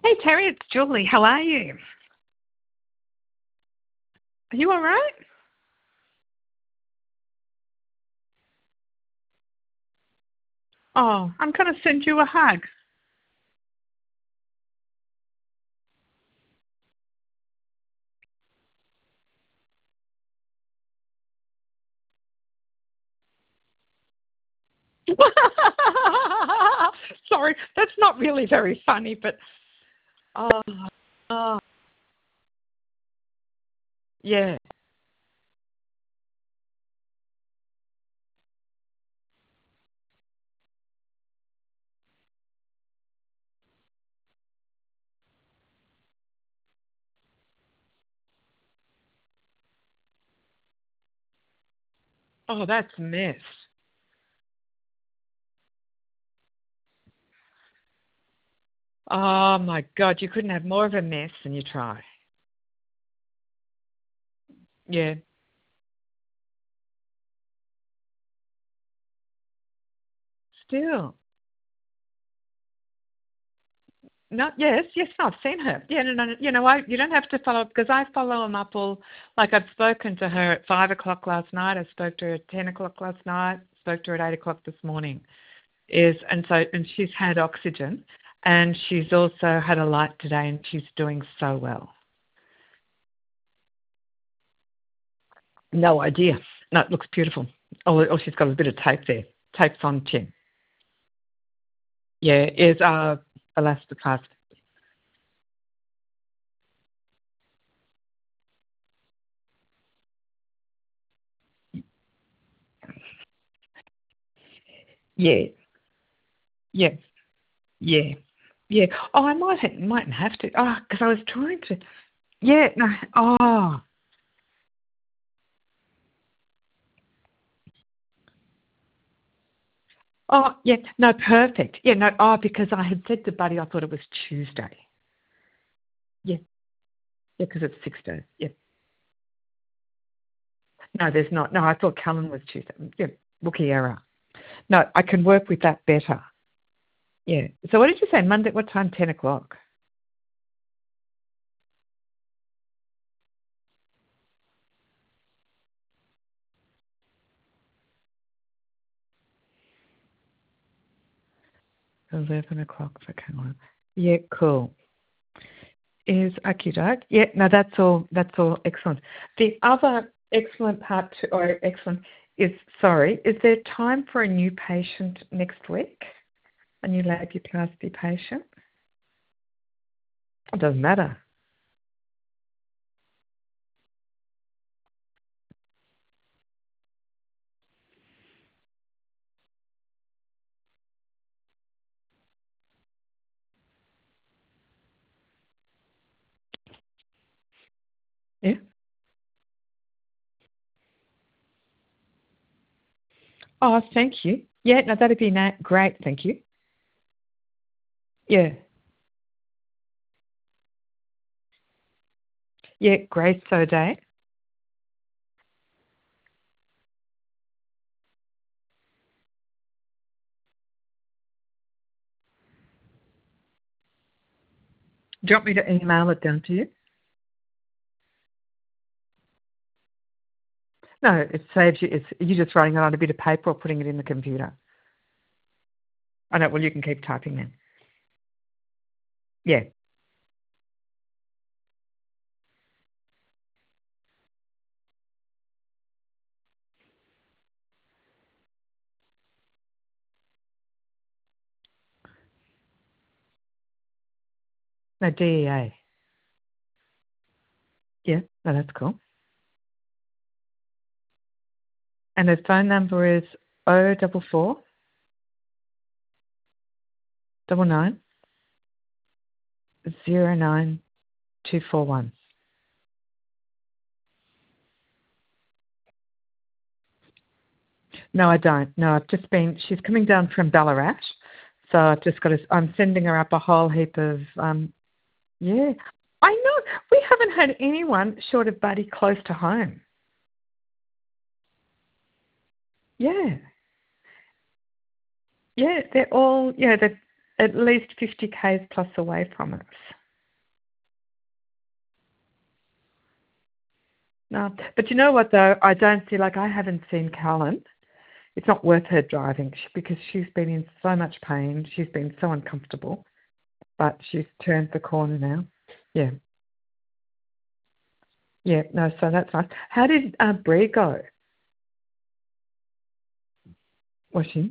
Hey Terry, it's Julie. How are you? Are you all right? Oh, I'm going to send you a hug. Sorry, that's not really very funny, but oh, oh, yeah. Oh, that's a mess. Oh my God, you couldn't have more of a mess than you try. Yeah, still. No, yes, no, I've seen her. Yeah, no, you don't have to follow because I follow them up all. Like I've spoken to her at 5 o'clock last night. I spoke to her at 10 o'clock last night. Spoke to her at 8 o'clock this morning. And she's had oxygen, and she's also had a light today, and she's doing so well. No idea. No, it looks beautiful. Oh, she's got a bit of tape there. Tape's on chin. Yeah, is elastoplast. Yeah, yeah, yeah, yeah. Oh, I mightn't have to. Oh, because I was trying to. Yeah, no. Oh, oh, yeah. No, perfect. Yeah, no. Oh, because I had said to Buddy, I thought it was Tuesday. Yeah, yeah, because it's 6 days. Yeah. No, there's not. No, I thought Callan was Tuesday. Yeah, rookie error. No, I can work with that better. Yeah. So what did you say? Monday, what time? 10 o'clock. 11 o'clock for Callan. Yeah, cool. Is Akudok? Yeah, no, that's all excellent. The other excellent part, or excellent, is, sorry, is there time for a new patient next week? A new labiaplasty patient? It doesn't matter. Yeah? Oh, thank you. Yeah, no, that'd be great, thank you. Yeah. Yeah, Grace O'Day. Do you want me to email it down to you? No, it saves you. It's you just writing it on a bit of paper or putting it in the computer. I know. Well, you can keep typing then. Yeah. No, DEA. Yeah. No, that's cool. And the phone number is 044 99 09241. No, I don't. No, I've just been. She's coming down from Ballarat, so I've just got to. I'm sending her up a whole heap of. Yeah. I know. We haven't had anyone short of Buddy close to home. Yeah. Yeah, they're all, at least 50 k's plus away from us. No, but you know what though? I don't see, like I haven't seen Callan. It's not worth her driving because she's been in so much pain. She's been so uncomfortable, but she's turned the corner now. Yeah. Yeah, no, so that's nice. How did Bree go? Was she?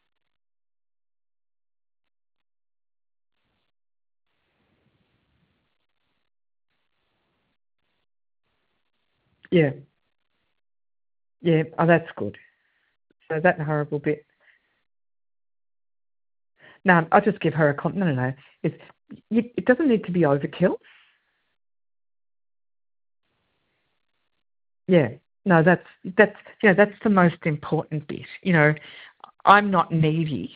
Yeah. Yeah. Oh, that's good. So that horrible bit. No, I'll just give her a compliment. No. It doesn't need to be overkill. Yeah. No, that's that's the most important bit. I'm not needy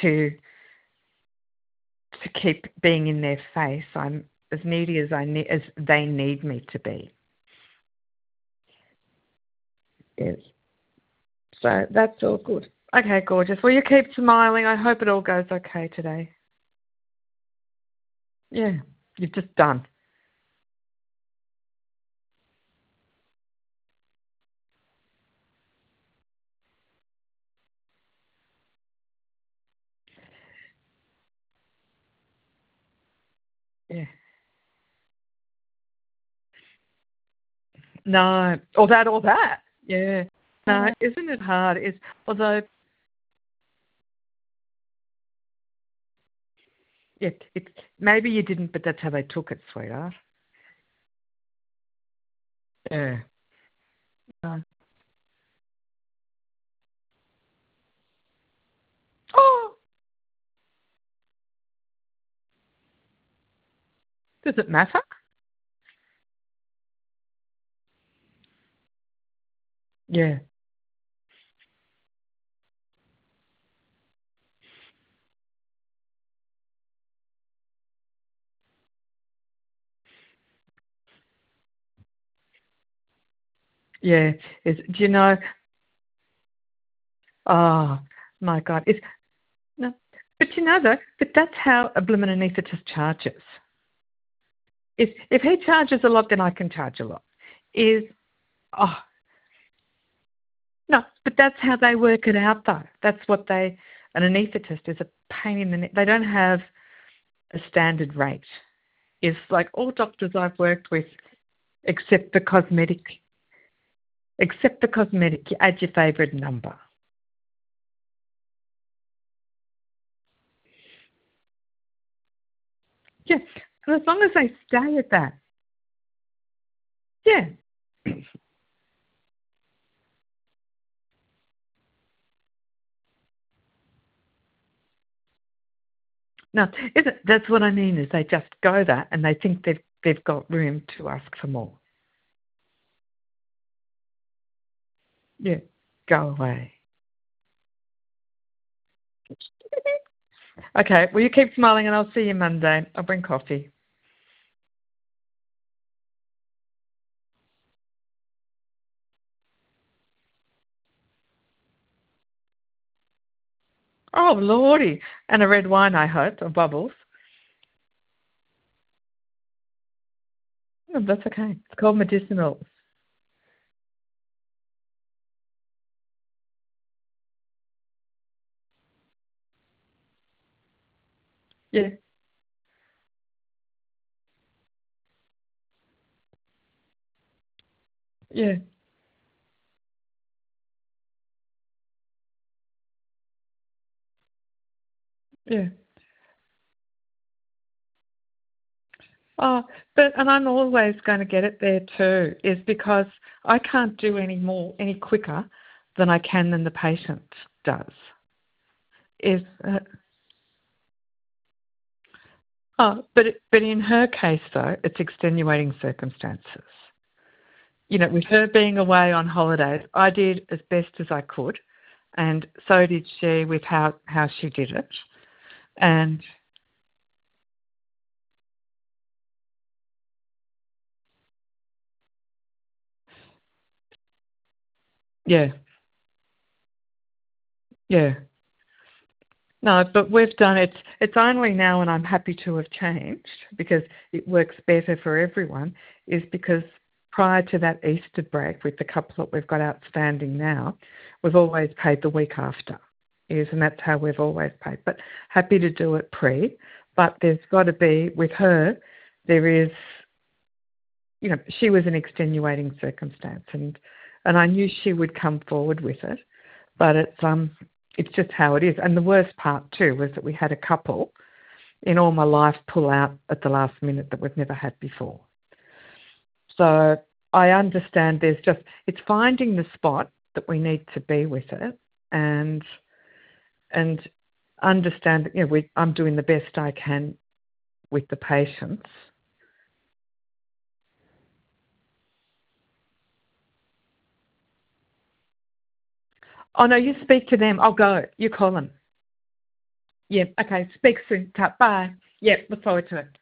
to keep being in their face. I'm as needy as as they need me to be. Yes. So that's all good. Okay, gorgeous. Well, you keep smiling. I hope it all goes okay today. Yeah, you've just done. Yeah. No, or that. Yeah. No, isn't it hard? Although it maybe you didn't, but that's how they took it, sweetheart. Yeah. No. Oh, does it matter? Yeah. Yeah. Do you know? Oh my God! No, but you know though, but that's how a blooming anaesthetist charges. If he charges a lot, then I can charge a lot. Is oh no, but that's how they work it out though. That's what an anaesthetist is a pain in the neck. They don't have a standard rate. It's like all doctors I've worked with, except the cosmetic, you add your favourite number. Yeah, and as long as they stay at that, yeah. No, that's what I mean is they just go that and they think they've got room to ask for more. Yeah, go away. Okay, well you keep smiling and I'll see you Monday. I'll bring coffee. Oh lordy, and a red wine I hope, or bubbles. No, that's okay. It's called medicinal. Yeah, yeah, yeah. Oh, and I'm always going to get it there too, is because I can't do any quicker than I can than the patient does. Is but in her case though, it's extenuating circumstances. With her being away on holidays, I did as best as I could, and so did she with how she did it. And yeah, yeah. No, but we've done it. It's only now, and I'm happy to have changed because it works better for everyone, is because prior to that Easter break with the couple that we've got outstanding now, we've always paid the week after. Is, and that's how we've always paid. But happy to do it pre. But there's got to be, with her, there is, she was an extenuating circumstance, and I knew she would come forward with it. But it's just how it is. And the worst part too was that we had a couple in all my life pull out at the last minute that we've never had before. So I understand it's finding the spot that we need to be with it and understand that, I'm doing the best I can with the patients. Oh, no, you speak to them. I'll go. You call them. Yeah, okay. Speak soon. Bye. Yeah, look forward to it.